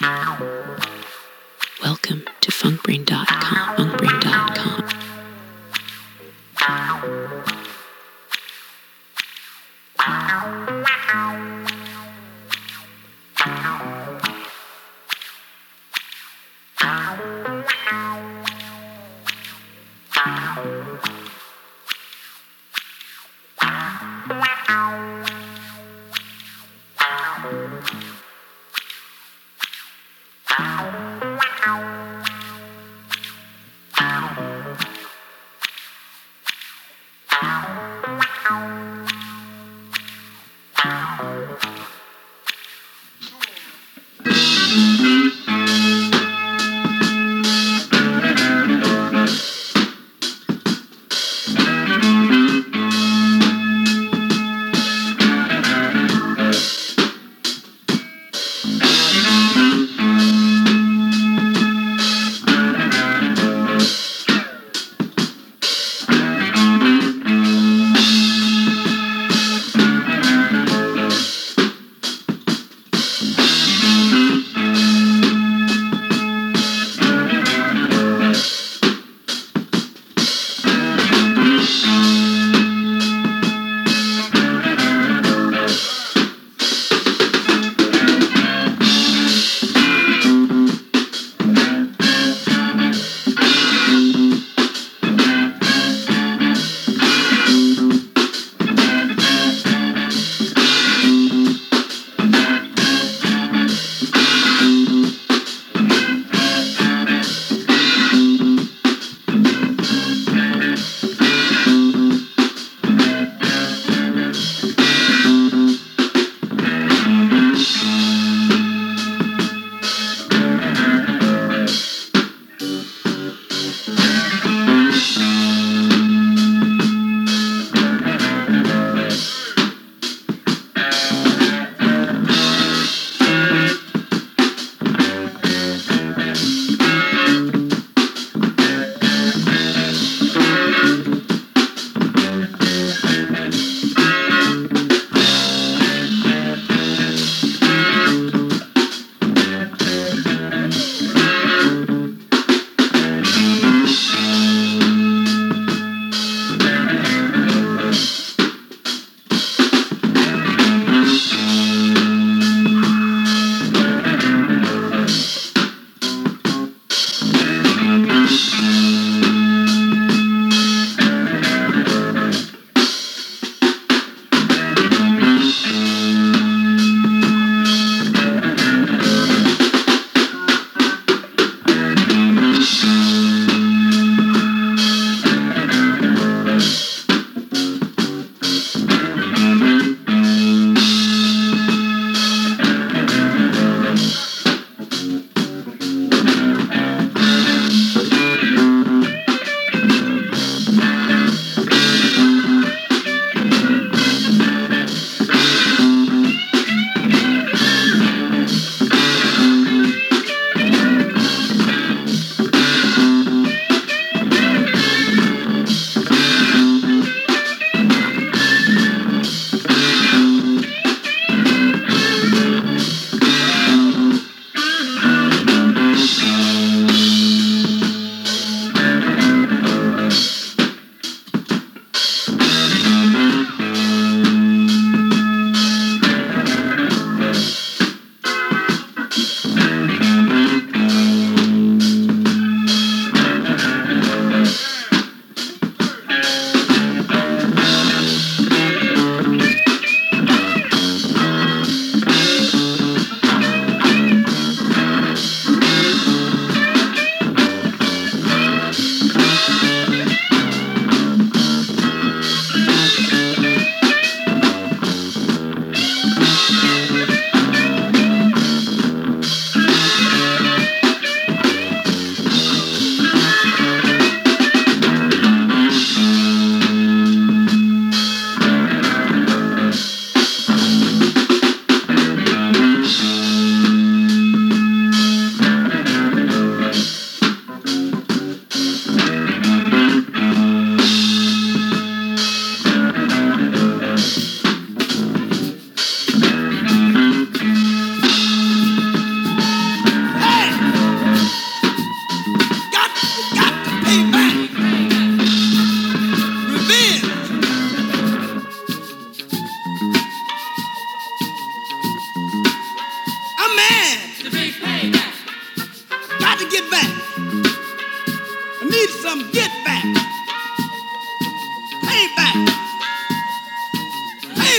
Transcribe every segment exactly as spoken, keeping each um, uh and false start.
Welcome to funkbrain dot com. funkbrain dot com.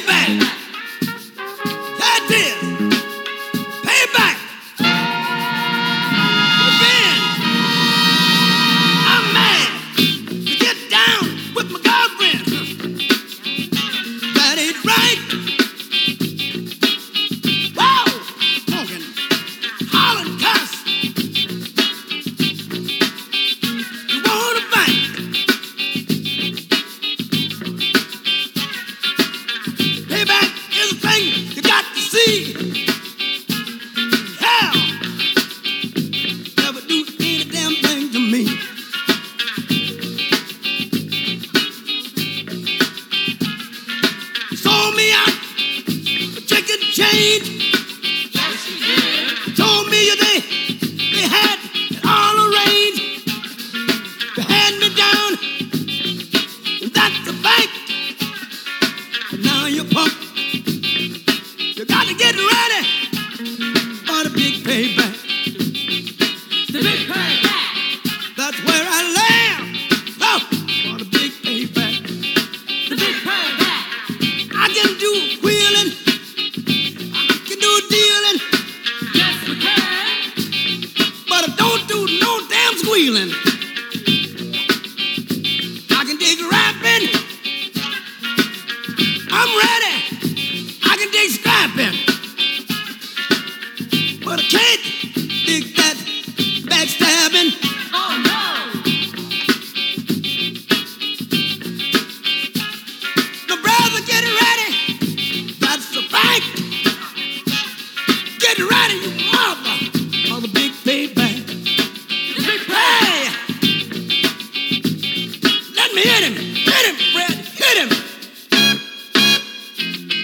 payback. That is payback. Revenge. I'm mad to get down with my girlfriend. That ain't right. Whoa! Honking, hollering, cuss. You wanna fight? Payback is a thing you got to see. Hell, never do any damn thing to me. You sold me out for chicken change. Yes, you did. Told me they, they had it all arranged. You had me down, and that's a fact. But now you're punk. You got to get ready for the big payback. The big payback. That's where I land. Oh, for the big payback. The big payback. I can do wheeling. I can do dealing. Yes, we can. But I don't do no damn squealing. I can dig rapping. I'm ready. I can dig scrapping. But I can't dig that backstabbing. Oh no. No, brother, get ready. That's the fact. Get ready, you mother, for the big payback. The big Hey! Let me hit him. Hit him, Fred. Hit him.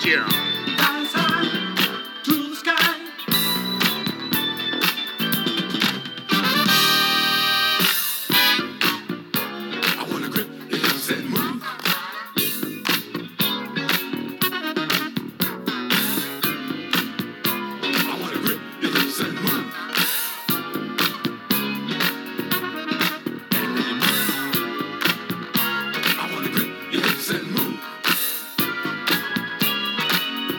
you. Flying high through the sky. I wanna grip your hips and move. I wanna grip your hips and move. I wanna grip your hips and move.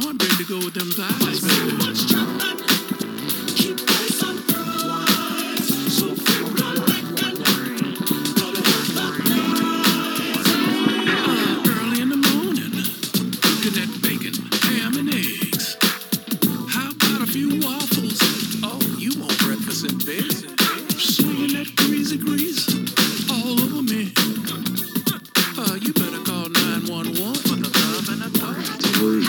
cornbread to go with them thighs, baby. Early in the morning, cooking that bacon, ham, and eggs. How about a few waffles? Oh, you want breakfast in bed? Swinging that greasy grease all over me. Uh, you better call nine one one for the love and authority.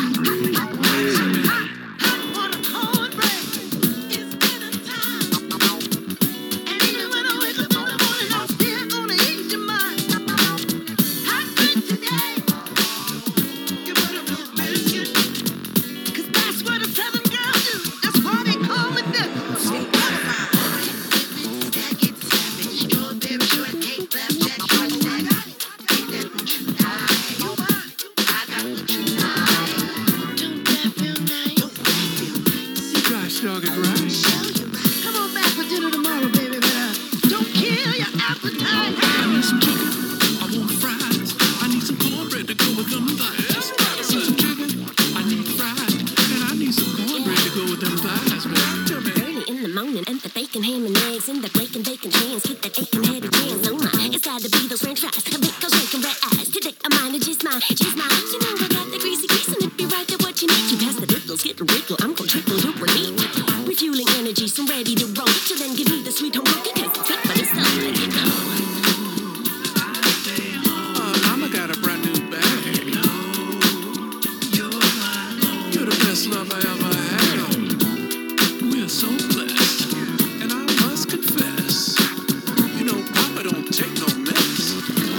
Dog it right. Come on back for dinner tomorrow, baby, but uh, don't kill your appetite. I need some chicken. I want fries. I need some cornbread to go with them thighs. I need some chicken. I need fries. And I need some cornbread to go with them thighs, man. Tell me. Early in the morning, and the bacon, ham, and eggs, and the bacon, bacon, hands, get that aching head of jams. Oh my, it's gotta be those french fries, a big old shaking red eyes. Today I'm mine, and she's mine, she's mine. You know I got the greasy grease, and it be right there what you need. You pass the riddles, get the wrinkle, I'm gon' trickle you with me. Refueling energy, so ready to roll. So then give me the sweet home cookie, cause it's fit for the stuff, let it go. Uh, Mama got a brand new bag. You're the best love I ever had. We're so blessed. And I must confess, you know, Papa don't take no mess.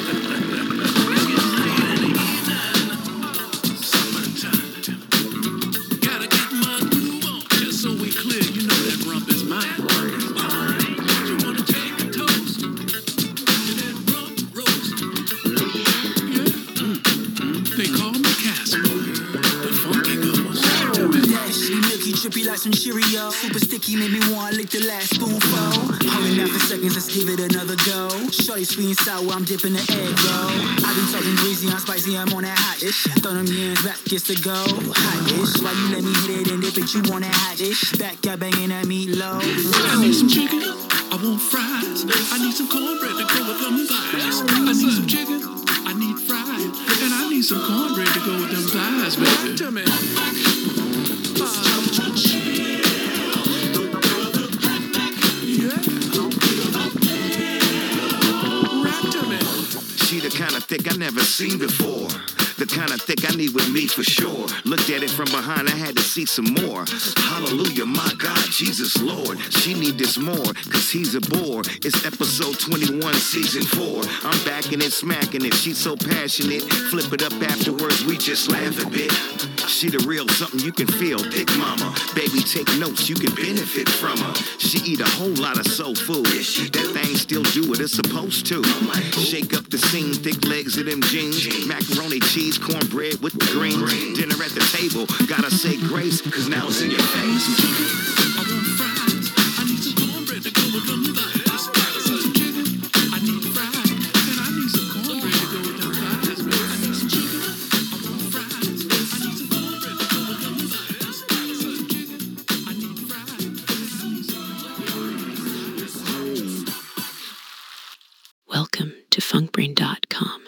Summertime. Gotta get my groove on, just so we clear. You know that rump is mine. You wanna take a toast to that rump roast? Yeah. Mm-mm. They call me Casper, the funky ghost. Dashy, milky, trippy like some Cheerio. Super sticky, made me wanna lick the last spoonful. Holding out for seconds, let's give it another go. Shorty sweet and sour, I'm dipping the egg roll. I been talking greasy, I'm spicy, I'm on that hot-ish. Throw them yams back, gets to go. Hot-ish, why you let me hit it and dip it, you want that hot-ish. Back, got banging that meatloaf. I need some chicken. I want fries. I need some cornbread to go with them thighs. I need some chicken. I need fries. And I need some cornbread to go with them thighs, baby. Tell me. She the kind of thick I never seen before. The kind of thick I need with me for sure. Looked at it from behind, I had to see some more. Hallelujah, my God, Jesus Lord. She need this more, cause he's a bore. It's episode twenty-one, season four. I'm backing it, smacking it. She's so passionate. Flip it up afterwards, we just laugh a bit. She the real, something you can feel. Thick mama, baby, take notes, you can benefit from her. She eat a whole lot of soul food. That thing still do what it's supposed to. Shake up the scene, thick legs of them jeans. Macaroni, cheese, cornbread with the greens. Dinner at the table, gotta say grace, cause now it's in your face. I want fries. I need some cornbread to go with them thighs. Some chicken. I need fries. And I need some cornbread to go with them thighs. I need some chicken. I want fries. I need some cornbread to go with them thighs. Some chicken. I need fries. I need some cornbread. Welcome to funk brain dot com.